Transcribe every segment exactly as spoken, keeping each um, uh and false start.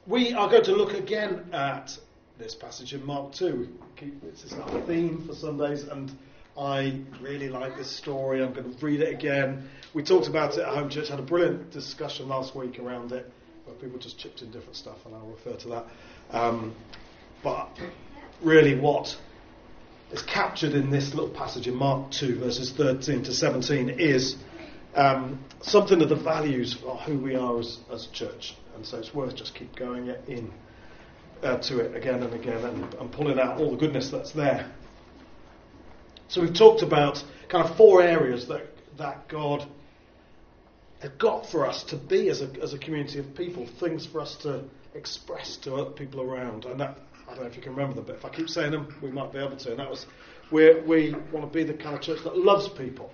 we are going to look again at this passage in Mark two. This is our theme for Sundays, and I really like this story. I'm going to read it again. We talked about it at Home Church, had a brilliant discussion last week around it, where people just chipped in different stuff, and I'll refer to that. Um, but really what is captured in this little passage in Mark two, verses thirteen to seventeen, is um, something of the values of who we are as, as a church. And so it's worth just keep going in uh, to it again and again and, and pulling out all the goodness that's there. So we've talked about kind of four areas that that God has got for us to be as a as a community of people, things for us to express to other people around. And that, I don't know if you can remember them, but if I keep saying them, we might be able to. And that was, we we want to be the kind of church that loves people,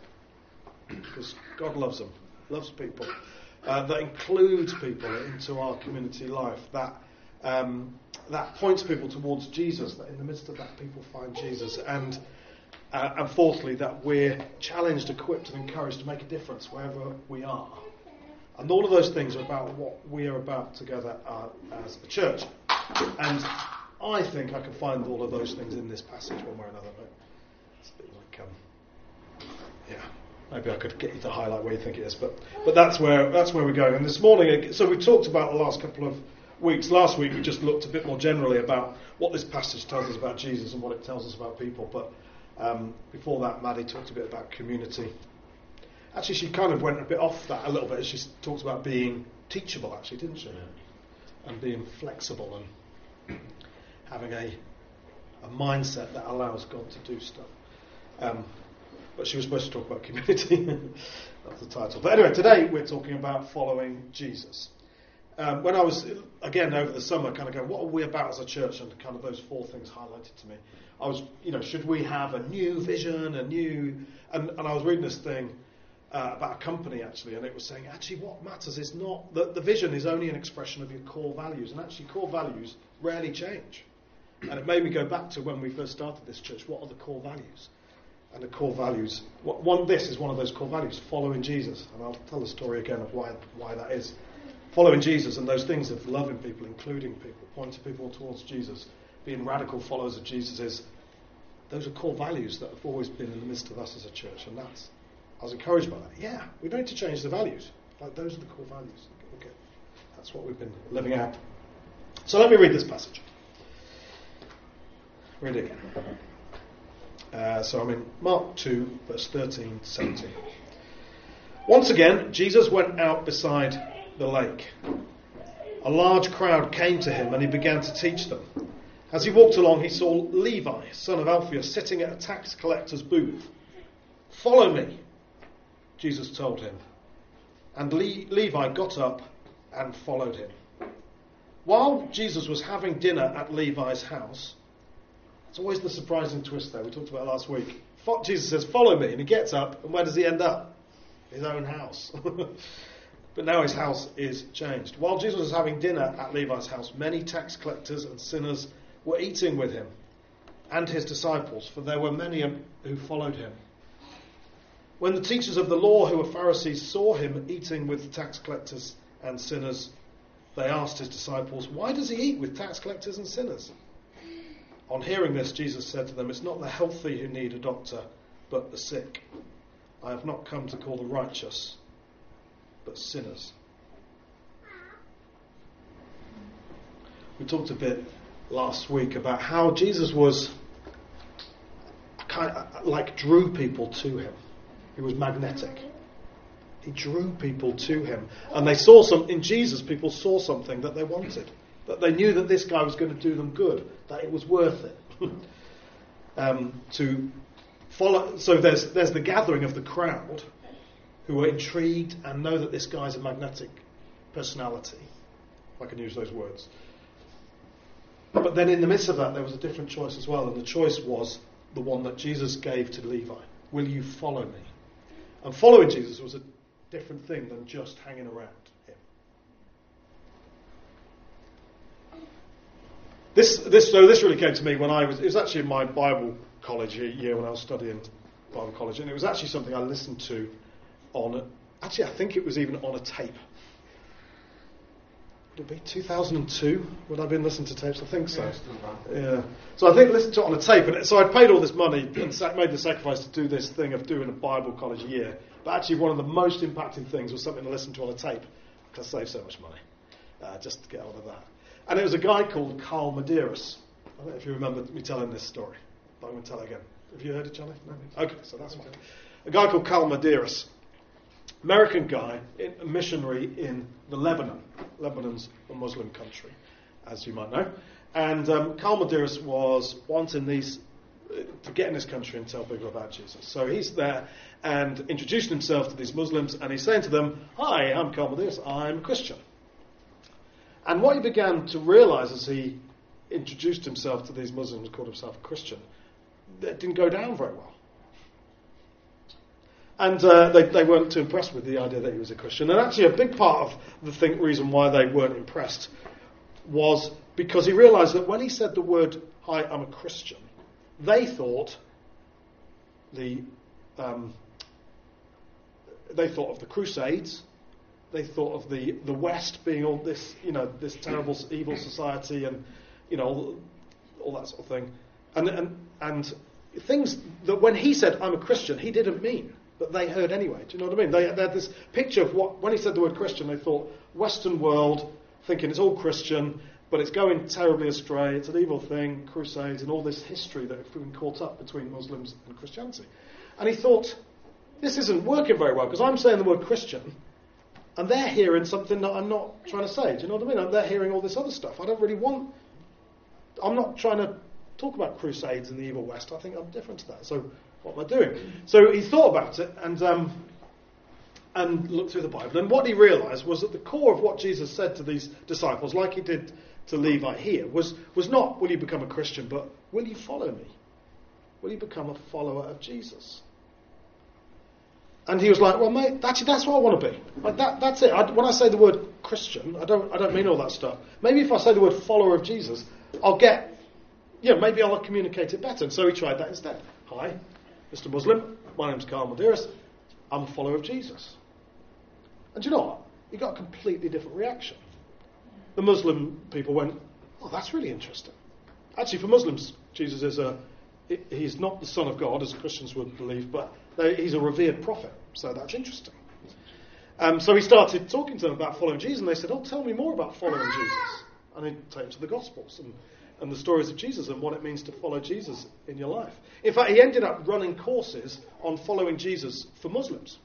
because God loves them, loves people. Uh, that includes people into our community life, that um, that points people towards Jesus, that in the midst of that people find Jesus, and uh, and fourthly, that we're challenged, equipped and encouraged to make a difference wherever we are. And all of those things are about what we are about together uh, as a church. And I think I can find all of those things in this passage one way or another, but it's a bit like, um, yeah. Maybe I could get you to highlight where you think it is, but but that's where that's where we're going. And this morning, so we talked about the last couple of weeks. Last week we just looked a bit more generally about what this passage tells us about Jesus and what it tells us about people. But um, before that, Maddie talked a bit about community. Actually, she kind of went a bit off that a little bit. She talked about being teachable, actually, didn't she? And being flexible and having a a mindset that allows God to do stuff. Um, But she was supposed to talk about community. That's the title. But anyway, today we're talking about following Jesus. Um, when I was, again, over the summer, kind of going, what are we about as a church? And kind of those four things highlighted to me. I was, you know, should we have a new vision, a new... And, and I was reading this thing uh, about a company, actually, and it was saying, actually, what matters is not... that the vision is only an expression of your core values. And actually, core values rarely change. And it made me go back to when we first started this church. What are the core values? And the core values, one, this is one of those core values, following Jesus. And I'll tell the story again of why why that is. Following Jesus and those things of loving people, including people, pointing people towards Jesus, being radical followers of Jesus, is those are core values that have always been in the midst of us as a church. And that's, I was encouraged by that. Yeah, we don't need to change the values. Like, those are the core values. Okay, that's what we've been living out. So let me read this passage. Read it again. Uh, so I'm in Mark two, verse thirteen to seventeen. Once again, Jesus went out beside the lake. A large crowd came to him and he began to teach them. As he walked along, he saw Levi, son of Alphaeus, sitting at a tax collector's booth. "Follow me," Jesus told him. And Le- Levi got up and followed him. While Jesus was having dinner at Levi's house, it's always the surprising twist there. We talked about it last week. Jesus says, "Follow me," and he gets up, and where does he end up? His own house. But now his house is changed. While Jesus was having dinner at Levi's house, many tax collectors and sinners were eating with him and his disciples, for there were many who followed him. When the teachers of the law, who were Pharisees, saw him eating with tax collectors and sinners, they asked his disciples, "Why does he eat with tax collectors and sinners?" On hearing this, Jesus said to them, "It's not the healthy who need a doctor, but the sick. I have not come to call the righteous, but sinners." We talked a bit last week about how Jesus was kind of like drew people to him. He was magnetic. He drew people to him. And they saw some, in Jesus, people saw something that they wanted. That they knew that this guy was going to do them good, that it was worth it um, to follow. So there's there's the gathering of the crowd who are intrigued and know that this guy's a magnetic personality, if I can use those words. But then in the midst of that, there was a different choice as well, and the choice was the one that Jesus gave to Levi. Will you follow me? And following Jesus was a different thing than just hanging around him. This, this, so this really came to me when I was, it was actually in my Bible college year when I was studying Bible college, and it was actually something I listened to on, actually I think it was even on a tape. would it be two thousand two? Would I have been listening to tapes? I think so. Yeah. So I think I listened to it on a tape, and so I'd paid all this money and sac- made the sacrifice to do this thing of doing a Bible college a year. But actually, one of the most impacting things was something to listen to on a tape, because I saved so much money uh, just to get hold of that. And it was a guy called Carl Medeiros. I don't know if you remember me telling this story, but I'm going to tell it again. Have you heard it, Charlie? No? Okay, so that's fine. A guy called Carl Medeiros. American guy, a missionary in the Lebanon. Lebanon's a Muslim country, as you might know. And um, Carl Medeiros was wanting these uh, to get in this country and tell people about Jesus. So he's there and introducing himself to these Muslims, and he's saying to them, "Hi, I'm Carl Medeiros. I'm a Christian." And what he began to realise as he introduced himself to these Muslims and called himself a Christian, that didn't go down very well. And uh, they, they weren't too impressed with the idea that he was a Christian. And actually a big part of the thing, reason why they weren't impressed was because he realised that when he said the word, "Hi, I'm a Christian," they thought the um, they thought of the Crusades, they thought of the, the West being all this, you know, this terrible evil society, and you know all, all that sort of thing, and and and things that when he said, "I'm a Christian," he didn't mean. But they heard anyway. Do you know what I mean? They, they had this picture of what, when he said the word Christian, they thought Western world, thinking it's all Christian, but it's going terribly astray. It's an evil thing, Crusades, and all this history that have been caught up between Muslims and Christianity. And he thought, this isn't working very well, because I'm saying the word Christian, and they're hearing something that I'm not trying to say. Do you know what I mean? They're hearing all this other stuff. I don't really want... I'm not trying to talk about Crusades and the evil West. I think I'm different to that. So... what am I doing? So he thought about it and um, and looked through the Bible. And what he realised was that the core of what Jesus said to these disciples, like he did to Levi here, was, was not, will you become a Christian, but will you follow me? Will you become a follower of Jesus? And he was like, well, mate, that's, that's what I want to be. Like that, that's it. I, when I say the word Christian, I don't I don't mean all that stuff. Maybe if I say the word follower of Jesus, I'll get, yeah, maybe I'll communicate it better. And so he tried that instead. Hi, Mister Muslim, my name's Carl Medeiros. I'm a follower of Jesus. And do you know what? He got a completely different reaction. The Muslim people went, oh, that's really interesting. Actually, for Muslims, Jesus is a, he's not the Son of God, as Christians would believe, but they, he's a revered prophet. So that's interesting. Um, so he started talking to them about following Jesus, and they said, oh, tell me more about following Jesus. And he'd take them to the Gospels and and the stories of Jesus and what it means to follow Jesus in your life. In fact, he ended up running courses on following Jesus for Muslims.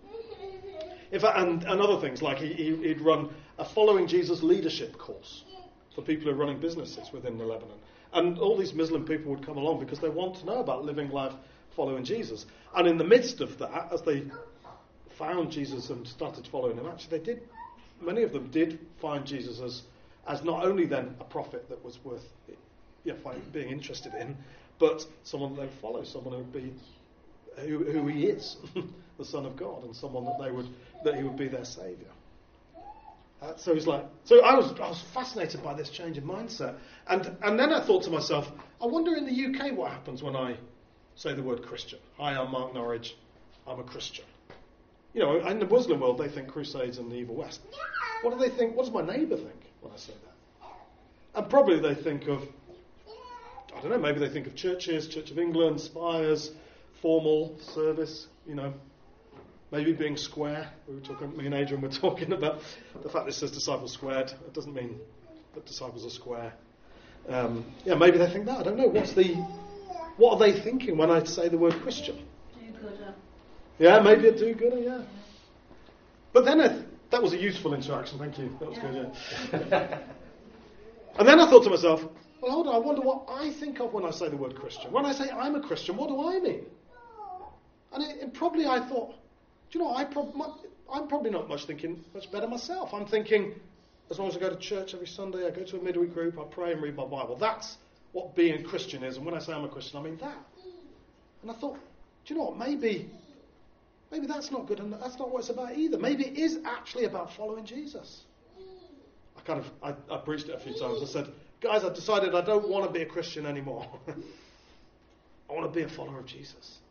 In fact, and, and other things, like he, he, he'd run a following Jesus leadership course for people who are running businesses within the Lebanon. And all these Muslim people would come along because they want to know about living life following Jesus. And in the midst of that, as they found Jesus and started following him, actually they did, many of them did find Jesus as as not only then a prophet that was worth you know, being interested in, but someone that they would follow, someone who would be who, who he is, the Son of God, and someone that they would that he would be their saviour. Uh, so he's like, so I was I was fascinated by this change in mindset, and and then I thought to myself, I wonder in the U K what happens when I say the word Christian. Hi, I'm Mark Norwich. I'm a Christian. You know, in the Muslim world, they think Crusades and the evil West. What do they think? What does my neighbour think when I say that? And probably they think of, I don't know, maybe they think of churches, Church of England, spires, formal service, you know, maybe being square. We were talking, me and Adrian were talking about the fact that it says disciples squared. It doesn't mean that disciples are square. Um, yeah, maybe they think that. I don't know. What's the, what are they thinking when I say the word Christian? Do-gooder. Yeah, maybe a do-gooder, yeah. But then I, that was a useful interaction, thank you. That was Yeah. good, yeah. And then I thought to myself, well, hold on, I wonder what I think of when I say the word Christian. When I say I'm a Christian, what do I mean? And it, it probably I thought, do you know, I prob- my, I'm probably not much thinking much better myself. I'm thinking, as long as I go to church every Sunday, I go to a midweek group, I pray and read my Bible. That's what being a Christian is. And when I say I'm a Christian, I mean that. And I thought, do you know what, maybe... Maybe that's not good, and that's not what it's about either. Maybe it is actually about following Jesus. I kind of, I, I preached it a few times. I said, guys, I've decided I don't want to be a Christian anymore. I want to be a follower of Jesus.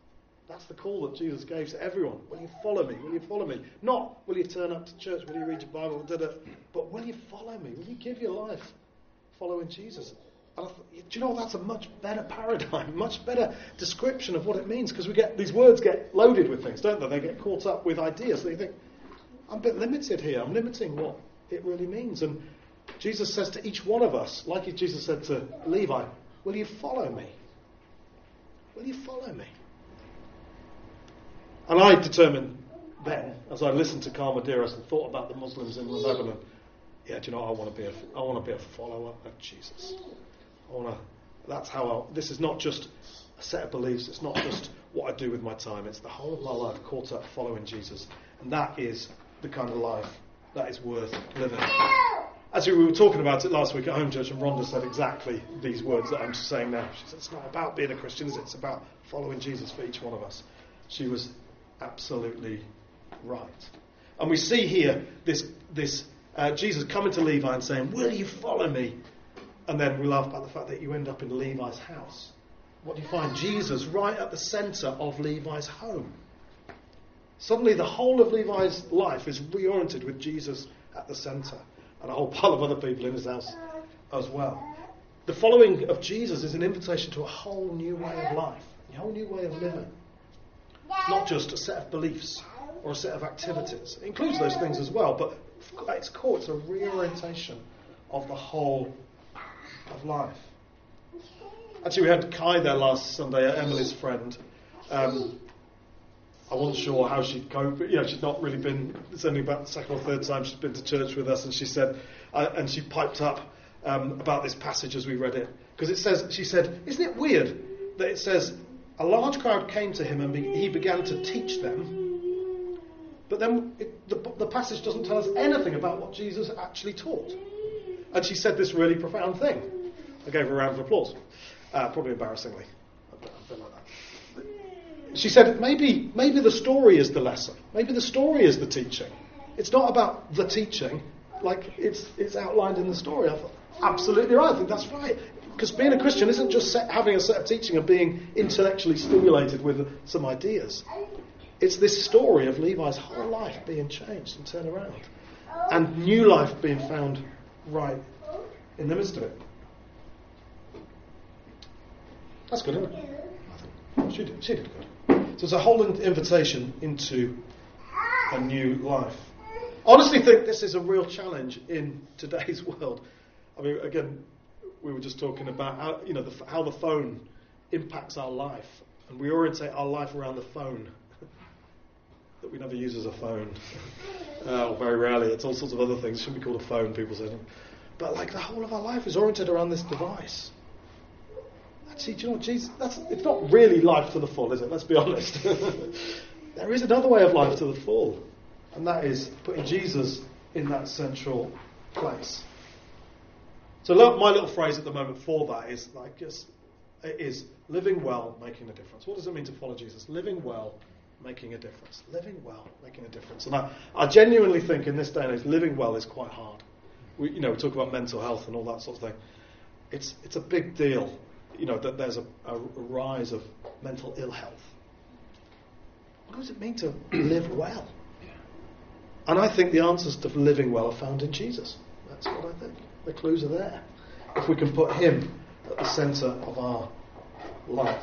That's the call that Jesus gave to everyone. Will you follow me? Will you follow me? Not, will you turn up to church? Will you read your Bible? Da, da, but will you follow me? Will you give your life following Jesus? And I thought, do you know what? That's a much better paradigm, much better description of what it means, because we get these words get loaded with things, don't they? They get caught up with ideas. So you think, I'm a bit limited here. I'm limiting what it really means. And Jesus says to each one of us, like Jesus said to Levi, will you follow me? Will you follow me? And I determined then, as I listened to Karmadiris and thought about the Muslims in Lebanon, yeah, do you know, I want to be a, I want to be a follower of Jesus. I want to. That's how. I, this is not just a set of beliefs. It's not just what I do with my time. It's the whole of my life caught up following Jesus, and that is the kind of life that is worth living. Actually, we were talking about it last week at Home Church, and Rhonda said exactly these words that I'm saying now. She said, it's not about being a Christian, is it? It's about following Jesus for each one of us. She was absolutely right. And we see here this this uh, Jesus coming to Levi and saying, will you follow me? And then we laugh about the fact that you end up in Levi's house. What do you find? Jesus right at the centre of Levi's home. Suddenly the whole of Levi's life is reoriented with Jesus at the centre, and a whole pile of other people in his house as well. The following of Jesus is an invitation to a whole new way of life, a whole new way of living. Not just a set of beliefs or a set of activities. It includes those things as well, but at its core, it's a reorientation of the whole of life. Actually, we had Kai there last Sunday, Emily's friend. Um, I wasn't sure how she'd cope. You know, she'd not really been. It's only about the second or third time she'd been to church with us, and she said, uh, and she piped up um, about this passage as we read it, because it says, she said, isn't it weird that it says, a large crowd came to him and be, he began to teach them, but then it, the, the passage doesn't tell us anything about what Jesus actually taught. And she said this really profound thing. I gave her a round of applause, uh, probably embarrassingly. A bit, a bit like that. She said, maybe, maybe the story is the lesson. Maybe the story is the teaching. It's not about the teaching, like it's it's outlined in the story. I thought, absolutely right. I think that's right. Because being a Christian isn't just set, having a set of teaching and being intellectually stimulated with some ideas. It's this story of Levi's whole life being changed and turned around, and new life being found right in the midst of it. That's good, isn't it? I think she did. She did good. So it's a whole invitation into a new life. I honestly think this is a real challenge in today's world. I mean, again, we were just talking about how, you know, the, how the phone impacts our life, and we orientate our life around the phone that we never use as a phone, uh, or very rarely. It's all sorts of other things. It shouldn't be called a phone, people say. But like the whole of our life is oriented around this device. Actually, do you know what, Jesus? That's it's not really life to the full, is it? Let's be honest. There is another way of life to the full, and that is putting Jesus in that central place. So my little phrase at the moment for that is like just it is living well, making a difference. What does it mean to follow Jesus? Living well, making a difference. Living well, making a difference. And I, I genuinely think in this day and age, living well is quite hard. We, you know, we talk about mental health and all that sort of thing. It's it's a big deal, you know, that there's a, a rise of mental ill health. What does it mean to live well? And I think the answers to living well are found in Jesus. That's what I think. The clues are there. If we can put him at the centre of our life.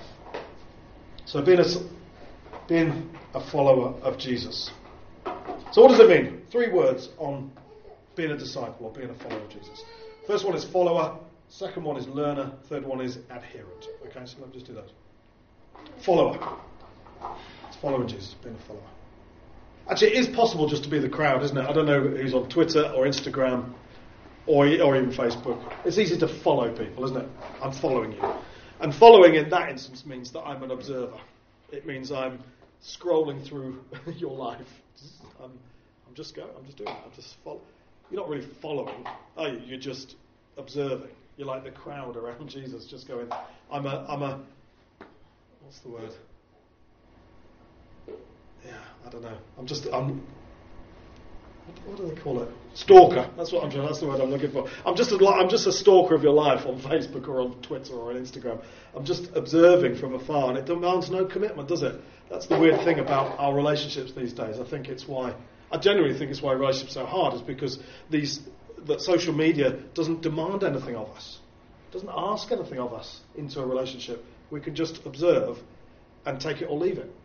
So being a, being a follower of Jesus. So what does it mean? Three words on being a disciple or being a follower of Jesus. First one is follower. Second one is learner. Third one is adherent. Okay, so let me just do those. Follower. It's following Jesus, being a follower. Actually, it is possible just to be the crowd, isn't it? I don't know who's on Twitter or Instagram or, or even Facebook. It's easy to follow people, isn't it? I'm following you. And following in that instance means that I'm an observer. It means I'm scrolling through your life. I'm, I'm just going. I'm just doing it. I'm just follow. You're not really following, are you? You're just observing. You're like the crowd around Jesus, just going. I'm a. I'm a. What's the word? Yeah, I don't know. I'm just. I'm. what do they call it? Stalker. That's what I'm trying. That's the word I'm looking for. I'm just a, I'm just a stalker of your life on Facebook or on Twitter or on Instagram. I'm just observing from afar, and it demands no commitment, does it? That's the weird thing about our relationships these days. I think it's why I genuinely think it's why relationships are so hard, is because these that social media doesn't demand anything of us, doesn't ask anything of us into a relationship. We can just observe and take it or leave it.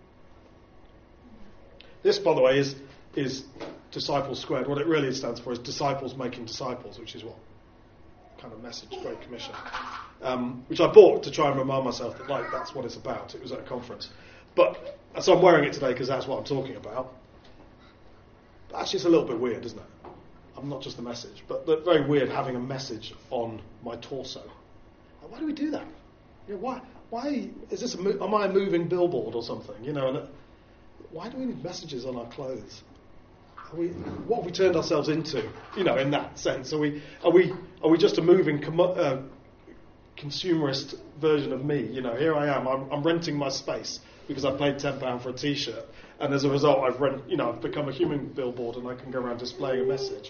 This, by the way, is is Disciples Squared. What it really stands for is disciples making disciples, which is what kind of message, Great Commission, um, which I bought to try and remind myself that like that's what it's about. It was at a conference, but so I'm wearing it today because that's what I'm talking about. But actually, it's a little bit weird, isn't it? I'm not just the message, but, but very weird having a message on my torso. Why do we do that? You know, why? Why is this? A mo- am I a moving billboard or something? You know, and it, why do we need messages on our clothes? Are we, what have we turned ourselves into? You know, in that sense, are we are we are we just a moving com- uh, consumerist version of me? You know, here I am. I'm, I'm renting my space because I paid ten pound for a T-shirt, and as a result, I've rent. You know, I've become a human billboard, and I can go around displaying a message.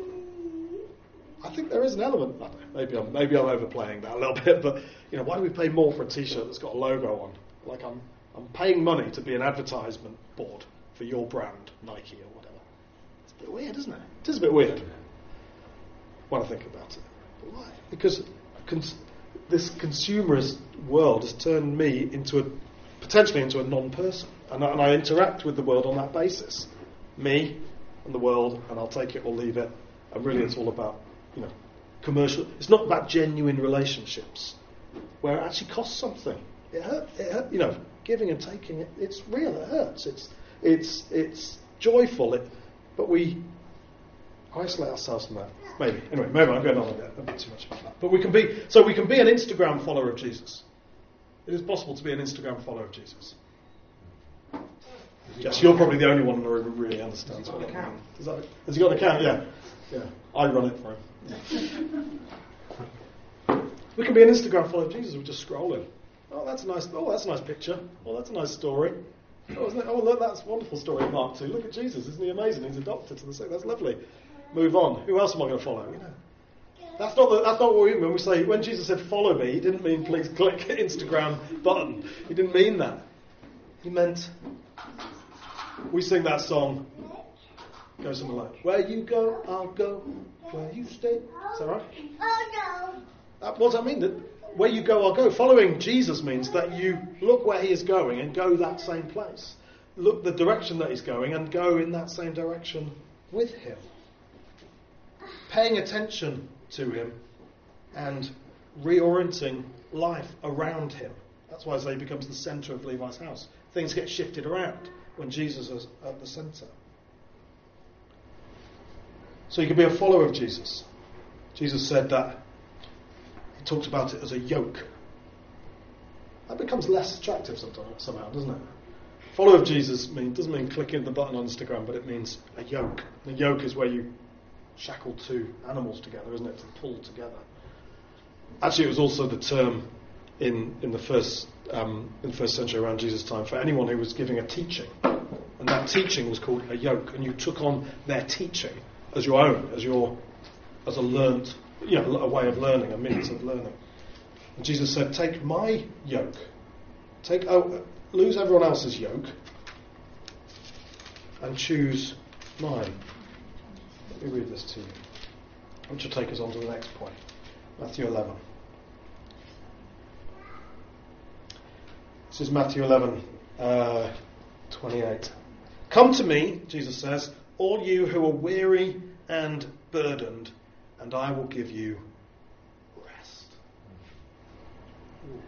I think there is an element. Maybe I'm maybe I'm overplaying that a little bit, but you know, why do we pay more for a T-shirt that's got a logo on? Like I'm I'm paying money to be an advertisement board for your brand, Nike or whatever. It's a bit weird, isn't it? It is a bit weird when I think about it. But why? Because cons- this consumerist world has turned me into a potentially into a non-person, and I, and I interact with the world on that basis. Me and the world, and I'll take it or leave it. And really, it's all about, you know, commercial. It's not about genuine relationships where it actually costs something. It hurt. It hurt. You know, giving and taking. It, it's real. It hurts. It's it's it's joyful. It, but we isolate ourselves from that. Maybe. Anyway, maybe I'm going on a bit, a bit too much about that. But we can be. So we can be an Instagram follower of Jesus. It is possible to be an Instagram follower of Jesus. Yes, you're probably the only one in the room who really understands what I mean. Is that, has he got an account? Yeah. Yeah. I run it for him. Yeah. We can be an Instagram follower of Jesus. We're just scrolling. Oh, that's a nice. Oh, that's a nice picture. Oh, that's a nice story. Oh, isn't it? Oh, look, that's a wonderful story in Mark two. Look at Jesus. Isn't he amazing? He's adopted to the sick. That's lovely. Move on. Who else am I going to follow? You know. That's not the, that's not what we mean when we say when Jesus said follow me. He didn't mean please click Instagram button. He didn't mean that. He meant. We sing that song. Go something like, where you go, I'll go. Where you stay. Is that right? Oh no. That, what does that mean? That where you go, I'll go. Following Jesus means that you look where he is going and go that same place. Look the direction that he's going and go in that same direction with him. Paying attention to him and reorienting life around him. That's why he becomes the centre of Levi's house. Things get shifted around when Jesus is at the centre. So you can be a follower of Jesus. Jesus said that, he talked about it as a yoke. That becomes less attractive sometimes, somehow, doesn't it? Follower of Jesus mean, doesn't mean clicking the button on Instagram, but it means a yoke. A yoke is where you shackle two animals together, isn't it, to pull together. Actually, it was also the term in in the first um, in the first century around Jesus' time for anyone who was giving a teaching, and that teaching was called a yoke, and you took on their teaching as your own, as your as a learnt, you know, a way of learning, a means of learning. And Jesus said, "Take my yoke, take oh, lose everyone else's yoke, and choose mine." Let me read this to you, which will take us on to the next point, Matthew eleven. This is Matthew eleven, uh, twenty-eight. Come to me, Jesus says, all you who are weary and burdened, and I will give you rest. Ooh.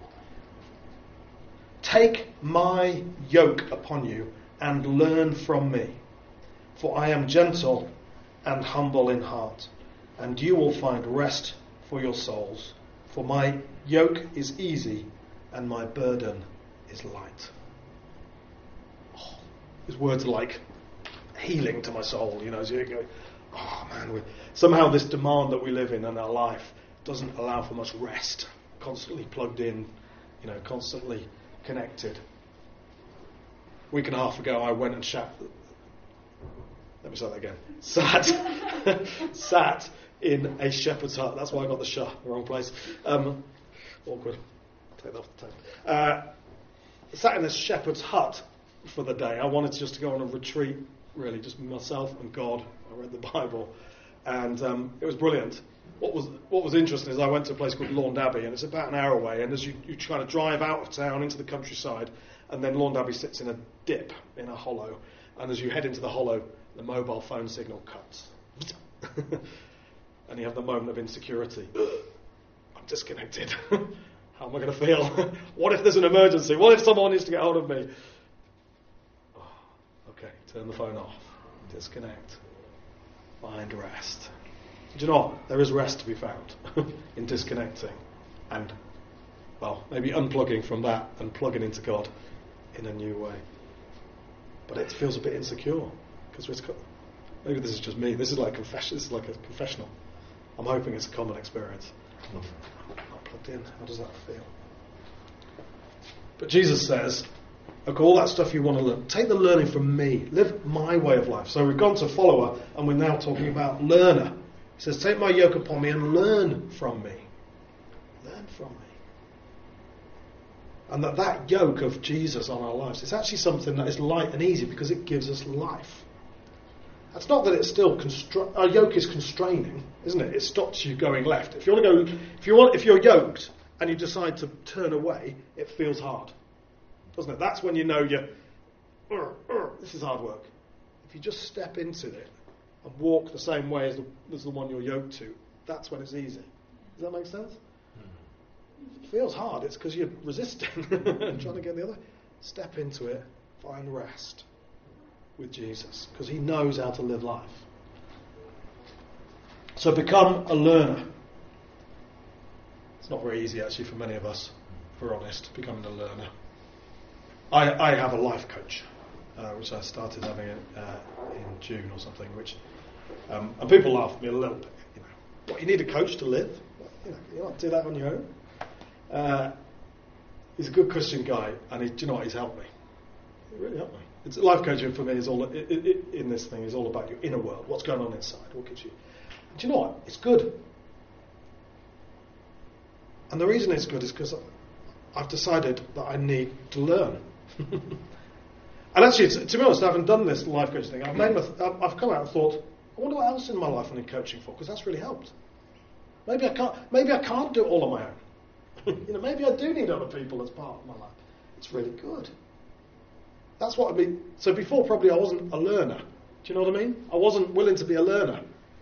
Take my yoke upon you and learn from me, for I am gentle and humble in heart, and you will find rest for your souls. For my yoke is easy and my burden is light. Oh, his words are like healing to my soul, you know, as you go, oh man, we, somehow this demand that we live in in our life doesn't allow for much rest, constantly plugged in, you know, constantly connected. A week and a half ago I went and sat let me say that again. Sat, sat in a shepherd's hut. That's why I got the shah, the wrong place. Um, awkward. Take that off the tape. Uh, sat in a shepherd's hut for the day. I wanted just to go on a retreat, really, just myself and God. I read the Bible, and um, it was brilliant. What was what was interesting is I went to a place called Laund Abbey, and it's about an hour away. And as you, you kind of drive out of town into the countryside, and then Laund Abbey sits in a dip, in a hollow. And as you head into the hollow, the mobile phone signal cuts. And you have the moment of insecurity. I'm disconnected. How am I going to feel? What if there's an emergency? What if someone needs to get hold of me? Oh, okay, turn the phone off. Disconnect. Find rest. Do you know what? There is rest to be found in disconnecting and, well, maybe unplugging from that and plugging into God in a new way. But it feels a bit insecure because it's got, maybe this is just me. This is like confession. This is like a confessional. I'm hoping it's a common experience. I'm not plugged in. How does that feel? But Jesus says, okay, all that stuff you want to learn, take the learning from me. Live my way of life. So we've gone to follower, and we're now talking about learner. He says, take my yoke upon me and learn from me. Learn from me. And that that yoke of Jesus on our lives is actually something that is light and easy because it gives us life. That's not that it's still constra- our yoke is constraining, isn't it? It stops you going left. If you want to go, if you want, if you're yoked and you decide to turn away, it feels hard, doesn't it? That's when you know you're. Uh, uh, this is hard work. If you just step into it and walk the same way as the, as the one you're yoked to, that's when it's easy. Does that make sense? It feels hard. It's because you're resisting and trying to get the other. Step into it. Find rest with Jesus because he knows how to live life. So become a learner. It's not very easy actually for many of us, if we're honest, becoming a learner. I, I have a life coach, uh, which I started having uh, in June or something, which um, and people laugh at me a little bit. You know, what, you need a coach to live? You know, you can't do that on your own. Uh, he's a good Christian guy, and he, do you know what? He's helped me. He really helped me. It's, life coaching for me is all it, it, it, in this thing is all about your inner world. What's going on inside? What gives you? Do you know what? It's good. And the reason it's good is because I've decided that I need to learn. And actually, to, to be honest, I haven't done this life coaching thing. I've, made my, I've come out and thought, I wonder what else in my life I need coaching for, because that's really helped. Maybe I can't. Maybe I can't do it all on my own. You know, maybe I do need other people as part of my life. It's really good. That's what I mean. So before, probably I wasn't a learner. Do you know what I mean? I wasn't willing to be a learner.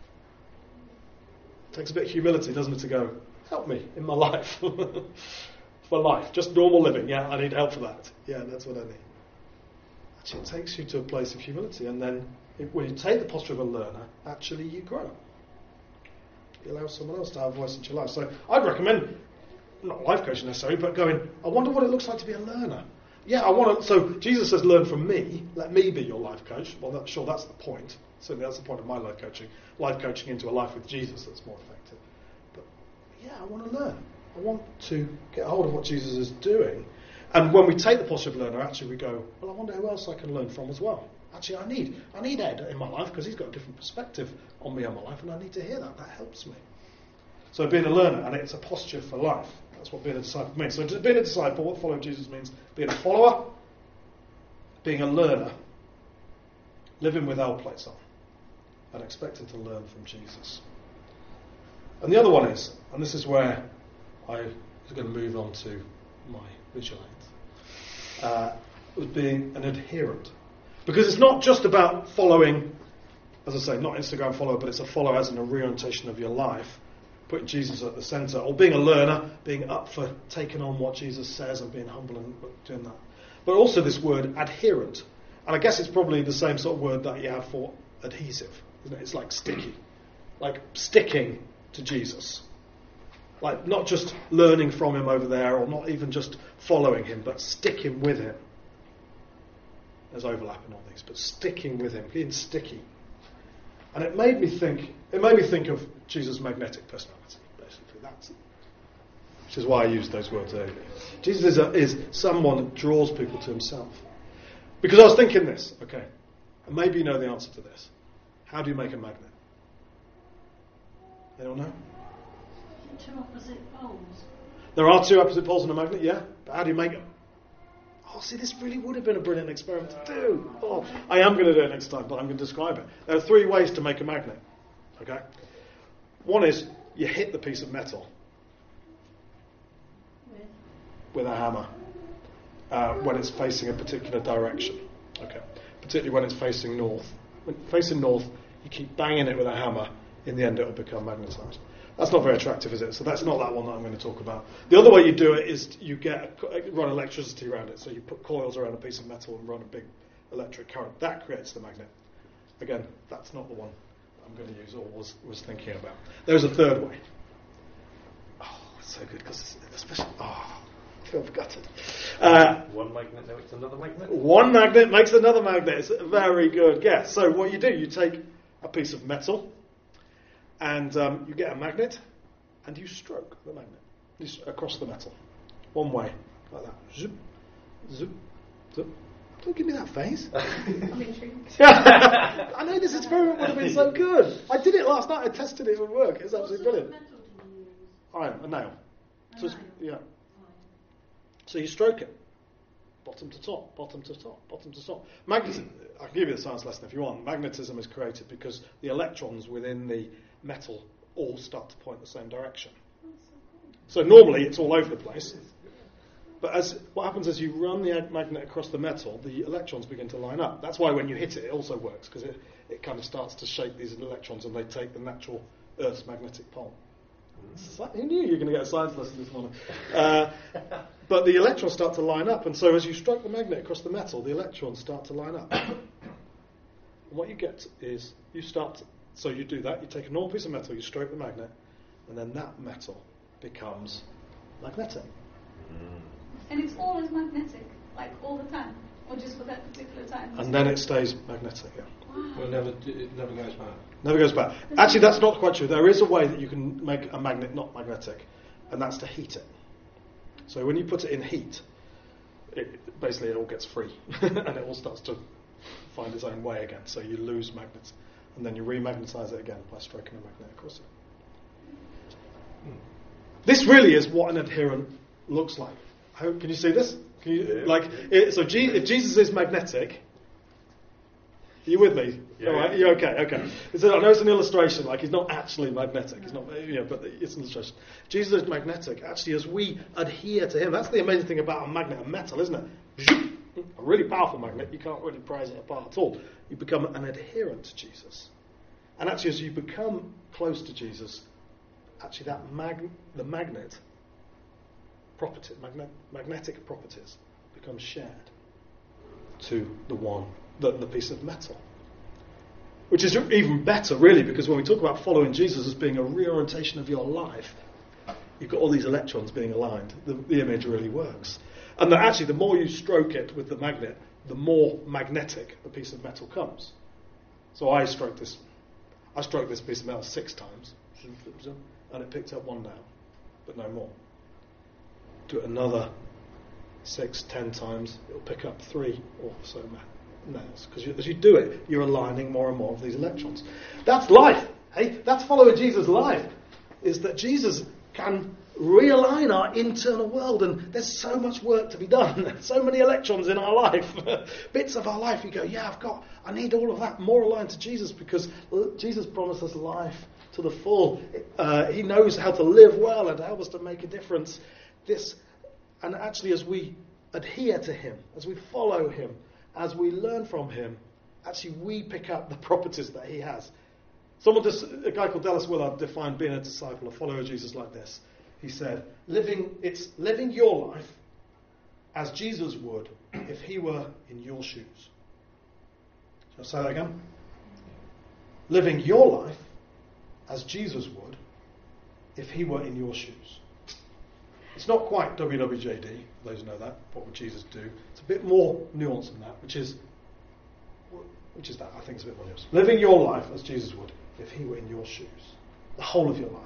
It takes a bit of humility, doesn't it, to go, help me in my life. For life, just normal living. Yeah, I need help for that. Yeah, that's what I need. Actually, it takes you to a place of humility, and then if, when you take the posture of a learner, actually you grow. You allow someone else to have a voice into your life. So I'd recommend, not life coaching necessarily, but going, I wonder what it looks like to be a learner. Yeah, I want to. So Jesus says, learn from me. Let me be your life coach. Well, that, sure, that's the point. Certainly, that's the point of my life coaching. Life coaching into a life with Jesus that's more effective. But yeah, I want to learn. I want to get hold of what Jesus is doing. And when we take the posture of learner, actually we go, well, I wonder who else I can learn from as well. Actually, I need I need Ed in my life because he's got a different perspective on me and my life, and I need to hear that. That helps me. So being a learner, and it's a posture for life. That's what being a disciple means. So being a disciple, what following Jesus means, being a follower, being a learner, living with our plates on, and expecting to learn from Jesus. And the other one is, and this is where I was going to move on to my visual aids, uh, was being an adherent. Because it's not just about following, as I say, not Instagram follower, but it's a follow as in a reorientation of your life, putting Jesus at the centre, or being a learner, being up for taking on what Jesus says and being humble and doing that. But also this word adherent. And I guess it's probably the same sort of word that you have for adhesive, isn't it? It's like sticky. Like sticking to Jesus. Like not just learning from him over there, or not even just following him, but sticking with him. There's overlap in all these, but sticking with him, being sticky. And it made me think, it made me think of Jesus' magnetic personality, basically. That's it. Which is why I used those words earlier. Jesus is, a, is someone that draws people to himself. Because I was thinking this, okay, and maybe you know the answer to this. How do you make a magnet? Anyone know? Two opposite poles. There are two opposite poles in a magnet, yeah? But how do you make them? Oh, see, this really would have been a brilliant experiment to do. Oh, I am going to do it next time, but I'm going to describe it. There are three ways to make a magnet. Okay? One is you hit the piece of metal With? with a hammer uh, when it's facing a particular direction. Okay? Particularly when it's facing north. When facing north, you keep banging it with a hammer. In the end, it will become magnetised. That's not very attractive, is it? So that's not that one that I'm going to talk about. The other way you do it is you get a, run electricity around it. So you put coils around a piece of metal and run a big electric current. That creates the magnet. Again, that's not the one I'm going to use or was, was thinking about. There's a third way. Oh, that's so good because especially... Oh, I feel gutted. Uh, one magnet makes another magnet? One magnet makes another magnet. It's a very good guess. So what you do, you take a piece of metal and um, you get a magnet and you stroke the magnet you s- across the metal. One way, like that. Zoop, zoop, zoop. Don't give me that face. I'm intrigued. I know this experiment would have been so good. I did it last night. I tested it. It would work. It's What absolutely sort of brilliant. metal do you use? Iron, a nail. A So it's- nail? yeah. Fine. So you stroke it, bottom to top, bottom to top, bottom to top. Magnetism, I can give you the science lesson if you want. Magnetism is created because the electrons within the metal all start to point the same direction. That's so cool. So normally it's all over the place. But as what happens is you run the magnet across the metal, the electrons begin to line up. That's why when you hit it, it also works, because it, it kind of starts to shape these electrons and they take the natural Earth's magnetic pole. So who knew you were going to get a science lesson this morning? Uh, but the electrons start to line up, and so as you stroke the magnet across the metal, the electrons start to line up. And what you get is you start to, so you do that, you take a normal piece of metal, you stroke the magnet, and then that metal becomes magnetic. And it's always magnetic, like all the time, or just for that particular time. And then it stays magnetic, yeah. Wow. Well, never, it never goes back. Never goes back. Actually, that's not quite true. There is a way that you can make a magnet not magnetic, and that's to heat it. So when you put it in heat, it, basically it all gets free, and it all starts to find its own way again. So you lose magnets, and then you remagnetise it again by striking a magnet across it. Hmm. This really is what an adherent looks like. How, can you see this? Can you, Yeah. like, it, so Je- if Jesus is magnetic, are you with me? Yeah, All right, yeah. you're okay, okay. It's a, I know it's an illustration, like he's not actually magnetic. He's not, you know, but it's an illustration. Jesus is magnetic. Actually, as we adhere to him, that's the amazing thing about a magnet, a metal, isn't it? A really powerful magnet, you can't really prise it apart at all. You become an adherent to Jesus. And actually, as you become close to Jesus, actually that mag- the magnet property, magne- magnetic properties become shared to the one, the, the piece of metal. Which is even better, really, because when we talk about following Jesus as being a reorientation of your life, you've got all these electrons being aligned. The, the image really works. And that actually, the more you stroke it with the magnet, the more magnetic the piece of metal comes. So I stroked this, I stroked this piece of metal six times, and it picked up one nail, but no more. Do it another six, ten times, it'll pick up three or so nails. Because as you do it, you're aligning more and more of these electrons. That's life. Hey, that's following Jesus' life. Is that Jesus can realign our internal world, and there's so much work to be done. So many electrons in our life, bits of our life. You go, yeah, I've got, I need all of that more aligned to Jesus, because Jesus promised us life to the full. Uh, he knows how to live well and help us to make a difference. This, and actually, as we adhere to him, as we follow him, as we learn from him, actually we pick up the properties that he has. Someone, just, a guy called Dallas Willard, defined being a disciple, a follower of Jesus like this. He said, "Living, it's living your life as Jesus would if he were in your shoes." Shall I say that again? Living your life as Jesus would if he were in your shoes. It's not quite W W J D, for those who know that. What would Jesus do? It's a bit more nuanced than that, which is, which is that, I think it's a bit more nuanced. Living your life as Jesus would if he were in your shoes. The whole of your life.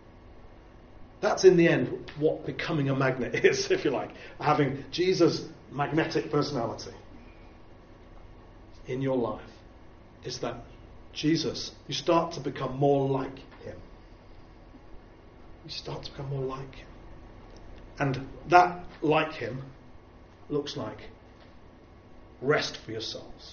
That's in the end what becoming a magnet is, if you like. Having Jesus' magnetic personality in your life is that Jesus, you start to become more like him. You start to become more like him. And that, like him, looks like rest for your souls.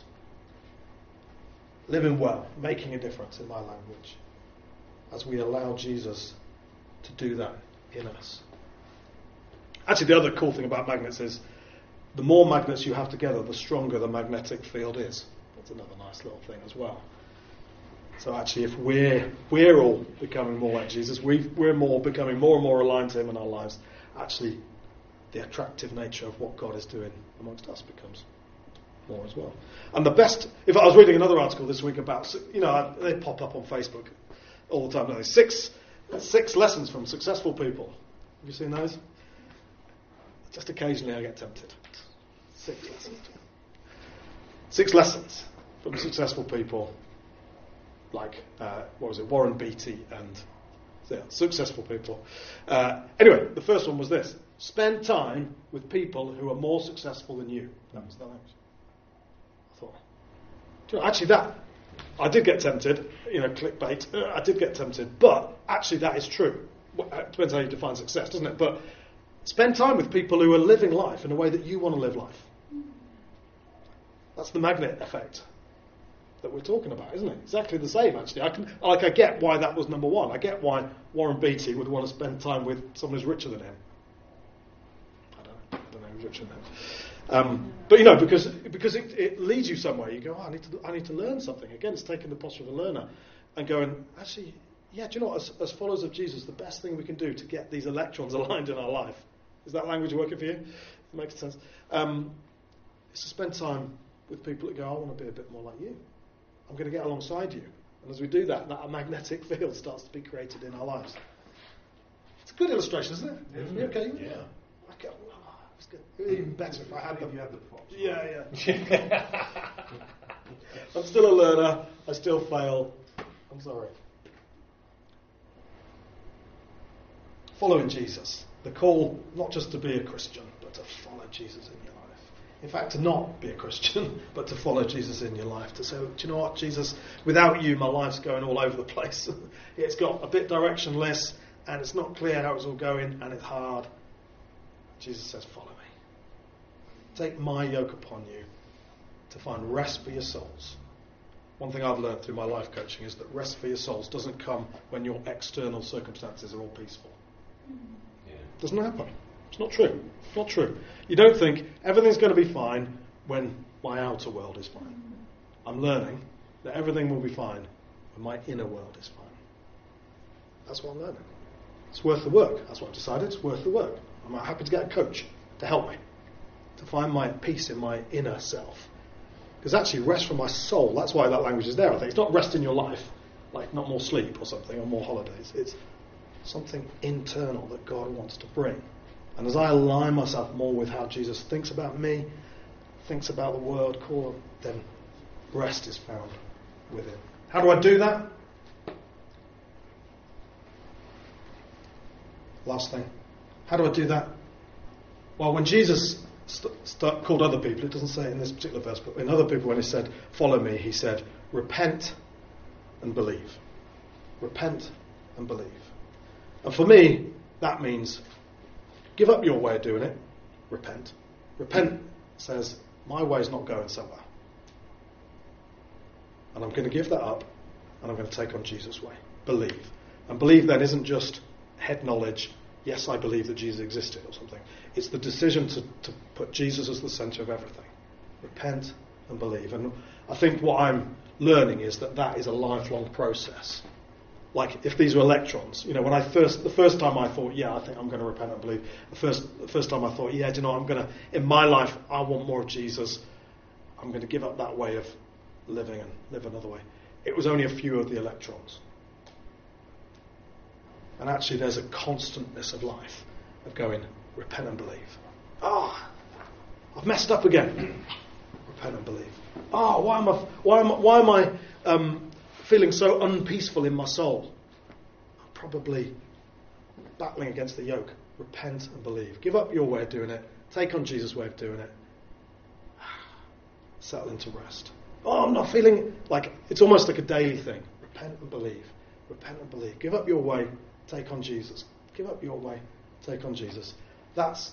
Living well, making a difference in my language, as we allow Jesus to do that in us. Actually, the other cool thing about magnets is the more magnets you have together, the stronger the magnetic field is. That's another nice little thing as well. So actually, if we're we're all becoming more like Jesus, we we're more becoming more and more aligned to him in our lives, actually the attractive nature of what God is doing amongst us becomes more as well. And the best, if I was reading another article this week about, you know, they pop up on Facebook all the time, don't they? Six, six lessons from successful people. Have you seen those? Just occasionally I get tempted. Six lessons. Six lessons from successful people like, uh, what was it, Warren Beatty and yeah, successful people. Uh, anyway, the first one was this. Spend time with people who are more successful than you. That was the language. I thought, do you know, actually that, I did get tempted, you know, clickbait, uh, I did get tempted, but actually that is true. Well, it depends how you define success, doesn't it? But spend time with people who are living life in a way that you want to live life. That's the magnet effect that we're talking about, isn't it? Exactly the same, actually. I can, like, I get why that was number one. I get why Warren Beatty would want to spend time with someone who's richer than him. I don't know. I don't know who's richer than him. Um, but you know, because because it, it leads you somewhere. You go, oh, I need to I need to learn something. Again, it's taking the posture of a learner and going, actually, yeah. Do you know what? As, as followers of Jesus, the best thing we can do to get these electrons aligned in our life, is that language working for you? It makes sense. Um, is to spend time with people that go, I want to be a bit more like you. I'm going to get alongside you. And as we do that, that magnetic field starts to be created in our lives. It's a good illustration, isn't it? Yeah. Okay. Yeah. Okay. Oh, it's good. Even better if I had them. You had the props. Yeah, yeah. I'm still a learner. I still fail. I'm sorry. Following Jesus. The call not just to be a Christian, but to follow Jesus in your life. In fact, to not be a Christian, but to follow Jesus in your life. To say, do you know what, Jesus, without you, my life's going all over the place. It's got a bit directionless, and it's not clear how it's all going, and it's hard. Jesus says, follow me. Take my yoke upon you to find rest for your souls. One thing I've learned through my life coaching is that rest for your souls doesn't come when your external circumstances are all peaceful. Yeah. Doesn't happen. It's not true. It's not true. You don't think everything's going to be fine when my outer world is fine. I'm learning that everything will be fine when my inner world is fine. That's what I'm learning. It's worth the work. That's what I've decided. It's worth the work. I'm happy to get a coach to help me, to find my peace in my inner self. Because actually rest for my soul, that's why that language is there, I think. It's not rest in your life, like not more sleep or something, or more holidays. It's something internal that God wants to bring. And as I align myself more with how Jesus thinks about me, thinks about the world, core, then rest is found within. How do I do that? Last thing. How do I do that? Well, when Jesus st- st- called other people, it doesn't say it in this particular verse, but in other people when he said, follow me, he said, repent and believe. Repent and believe. And for me, that means give up your way of doing it. Repent. Repent says, my way's not going so well. And I'm going to give that up, and I'm going to take on Jesus' way. Believe. And believe then isn't just head knowledge, yes, I believe that Jesus existed or something. It's the decision to, to put Jesus as the centre of everything. Repent and believe. And I think what I'm learning is that that is a lifelong process. Like if these were electrons, you know, when I first, the first time I thought, yeah, I think I'm going to repent and believe. The first, the first time I thought, yeah, do you know, I'm going to, in my life, I want more of Jesus. I'm going to give up that way of living and live another way. It was only a few of the electrons. And actually there's a constantness of life, of going, repent and believe. Ah, oh, I've messed up again. Repent and believe. Ah, oh, why am I, why am I, why am I um, feeling so unpeaceful in my soul? I'm probably battling against the yoke. Repent and believe. Give up your way of doing it. Take on Jesus' way of doing it. Settle into rest. Oh, I'm not feeling like it's almost like a daily thing. Repent and believe. Repent and believe. Give up your way, take on Jesus. Give up your way, take on Jesus. That's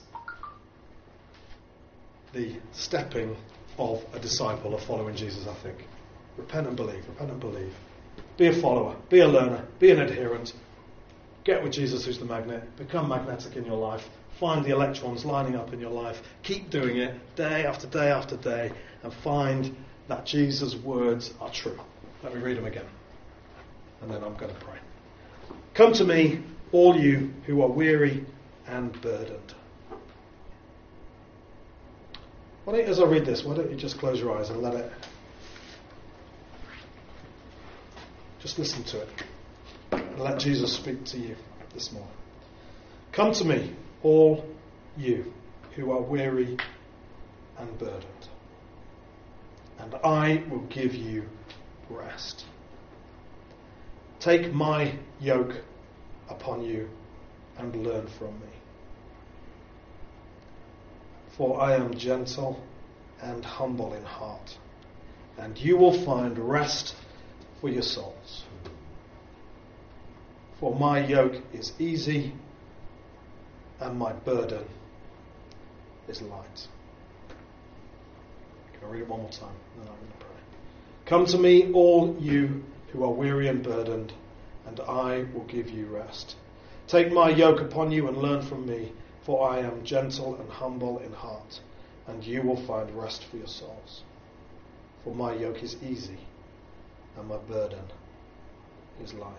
the stepping of a disciple, of following Jesus, I think. Repent and believe. Repent and believe. Be a follower. Be a learner. Be an adherent. Get with Jesus, who's the magnet. Become magnetic in your life. Find the electrons lining up in your life. Keep doing it day after day after day, and find that Jesus' words are true. Let me read them again, and then I'm going to pray. Come to me, all you who are weary and burdened. Why don't you, as I read this, why don't you just close your eyes and let it, just listen to it, and let Jesus speak to you this morning. Come to me, all you who are weary and burdened, and I will give you rest. Take my yoke upon you and learn from me. For I am gentle and humble in heart, and you will find rest for your souls. For my yoke is easy and my burden is light. Can I read it one more time? Then I'm going to pray. Come to me, all you who are weary and burdened, and I will give you rest. Take my yoke upon you and learn from me, for I am gentle and humble in heart, and you will find rest for your souls. For my yoke is easy and my burden is light.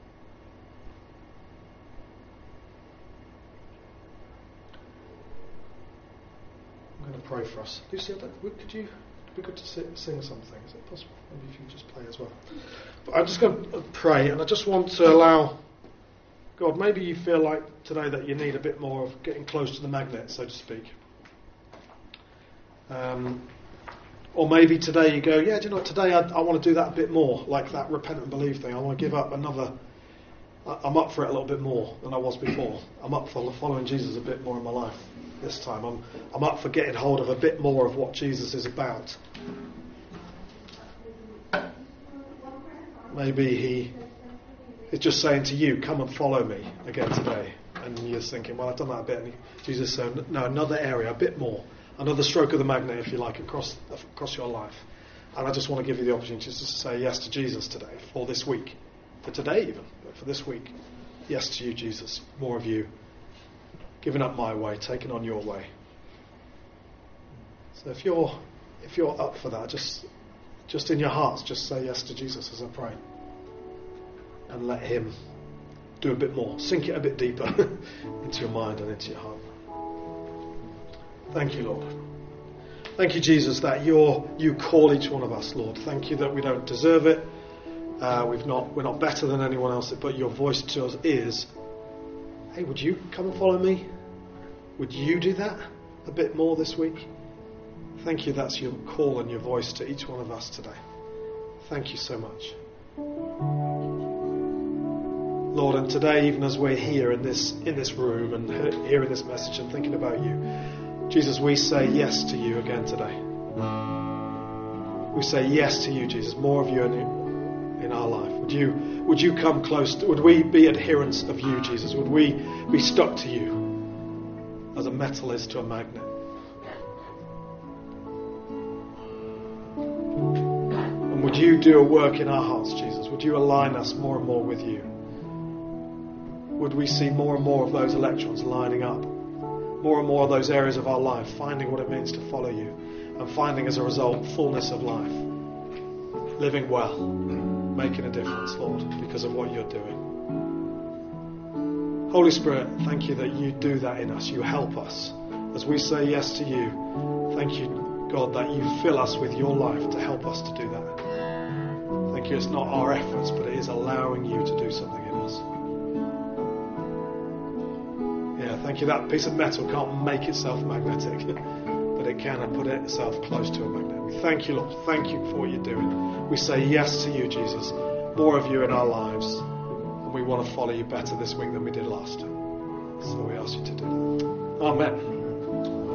I'm going to pray for us. Lucy, could you, it'd be good to sing something. Is it possible? Maybe if you just play as well. But I'm just going to pray, and I just want to allow God, maybe you feel like today that you need a bit more of getting close to the magnet, so to speak. Um, or maybe today you go, yeah, do you know what, today I, I want to do that a bit more, like that repent and believe thing. I want to give up another, I, I'm up for it a little bit more than I was before. I'm up for following Jesus a bit more in my life this time. I'm, I'm up for getting hold of a bit more of what Jesus is about. Maybe he is just saying to you, come and follow me again today. And you're thinking, well, I've done that a bit. And Jesus said, no, another area, a bit more. Another stroke of the magnet, if you like, across across your life. And I just want to give you the opportunity just to say yes to Jesus today, for this week. For today even, but for this week. Yes to you, Jesus. More of you. Giving up my way, taking on your way. So if you're if you're up for that, just just in your hearts, just say yes to Jesus as I pray. And let him do a bit more. Sink it a bit deeper into your mind and into your heart. Thank you, Lord. Thank you, Jesus, that you're, you call each one of us, Lord. Thank you that we don't deserve it. Uh, we've not, we're not better than anyone else, but your voice to us is, hey, would you come and follow me? Would you do that a bit more this week? Thank you, that's your call and your voice to each one of us today. Thank you so much. Lord, and today, even as we're here in this in this room and hearing this message and thinking about you, Jesus, we say yes to you again today. We say yes to you, Jesus. More of you in, in our life. Would you would you come close? To, would we be adherents of you, Jesus? Would we be stuck to you as a metal is to a magnet? And would you do a work in our hearts, Jesus? Would you align us more and more with you? Would we see more and more of those electrons lining up? More and more of those areas of our life, finding what it means to follow you, and finding as a result fullness of life, living well, making a difference, Lord, because of what you're doing. Holy Spirit, thank you that you do that in us. You help us as we say yes to you. Thank you, God, that you fill us with your life to help us to do that. Thank you, it's not our efforts, but it is allowing you to do something in us. Yeah, thank you. That piece of metal can't make itself magnetic, but it can put itself close to a magnet. We thank you, Lord. Thank you for what you're doing. We say yes to you, Jesus. More of you in our lives. And we want to follow you better this week than we did last. So we ask you to do that. Amen.